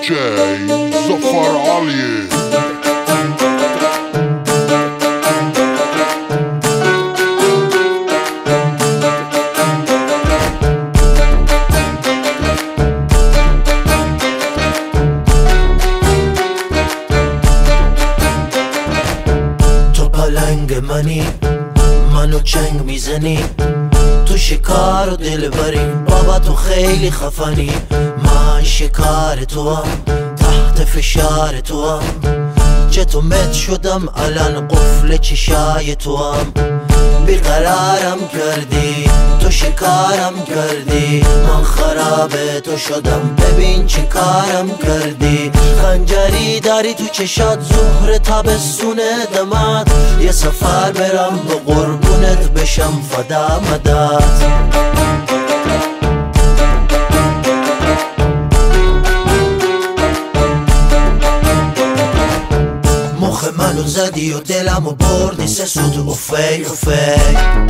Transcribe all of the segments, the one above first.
DJ Zafar Ali. تو پلنگ منو چنگ میزنی، تو شکار و دلبری، بابا تو خیلی خفنی. من شکار تو هم، تحت فشار تو هم، چطور مت شدم الان قفل چشای تو هم. بیقرارم کردی، تو شکارم کردی، من خراب تو شدم، ببین چی کارم کردی. خنجری داری تو چشات، ظهر تابستون دمات، یه سفر برم به قربونت بشم فدا مدات. مخ منو زدی و دلمو بردی سه سوت اوفی اوفی.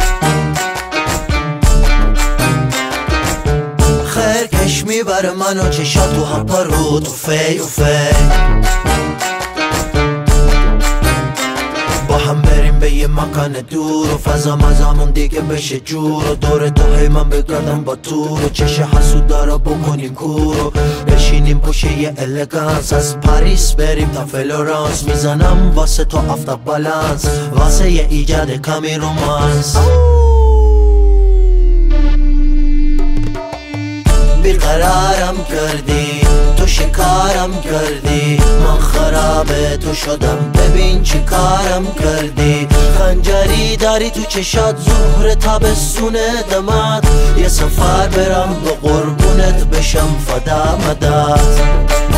خیر کش میبره منو چشات تو هم پرود اوفی اوفی. با هم بریم به یه مکان دور و فضا مزامون دیگه بشه جور و دور تو هی من بگردم با تور و چش حسود دارا بکنیم کور و بشینیم پشت یه الگانس. از پاریس بریم تا فلورانس، میزنم واسه تو آفتاب بالانس، واسه یه ایجاد کمی رومانس. بیقرارم کردی، تو شکارم کردی، من خراب تو شدم، ببین چی کارم کردی. خنجری داری تو چشات، ظهر تابستون دمات، یه سفر برم به قربونت بشم فدا مدات.